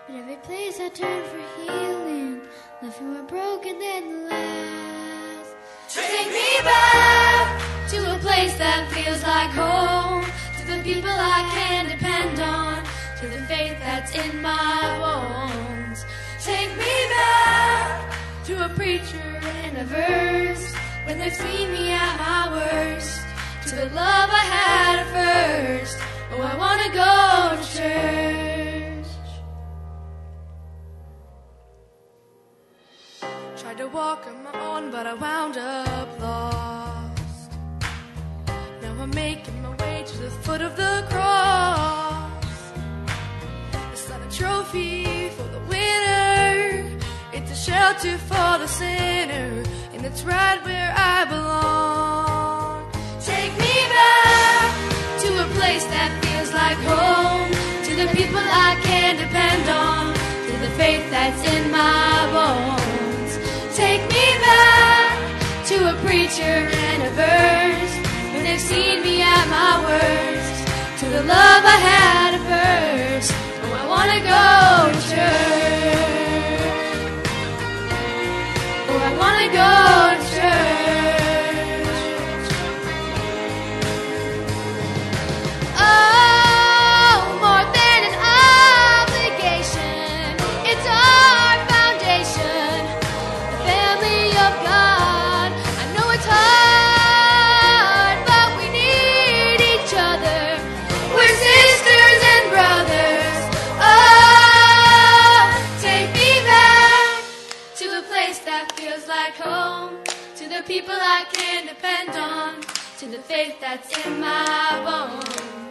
But every place I turn for healing left me more broken than the last. Take me back to a place that feels like home, to the people I can depend on, to the faith that's in my bones. Take me back to a preacher and a verse when they've seen me at my worst, to the love I had at first. Oh, I want to go to church. Tried to walk on my own, but I wound up lost. Now I'm making my way to the foot of the cross. It's not a trophy for the winner, it's a shelter for the sinner, and it's right where I belong. Take me back to a place that feels like home, to the people I can depend on, to the faith that's in my bones. Take me back to a preacher and a verse when they've seen me at my worst, to the love I had at first. Oh, I want to go to church. Oh, I want to go to church. Oh, more than an obligation, it's our foundation, the family of God. I know it's hard, but we need each other. We're sisters and brothers. Oh, take me back to a place that feels like home, to the people I can depend on, to the faith that's in my bones.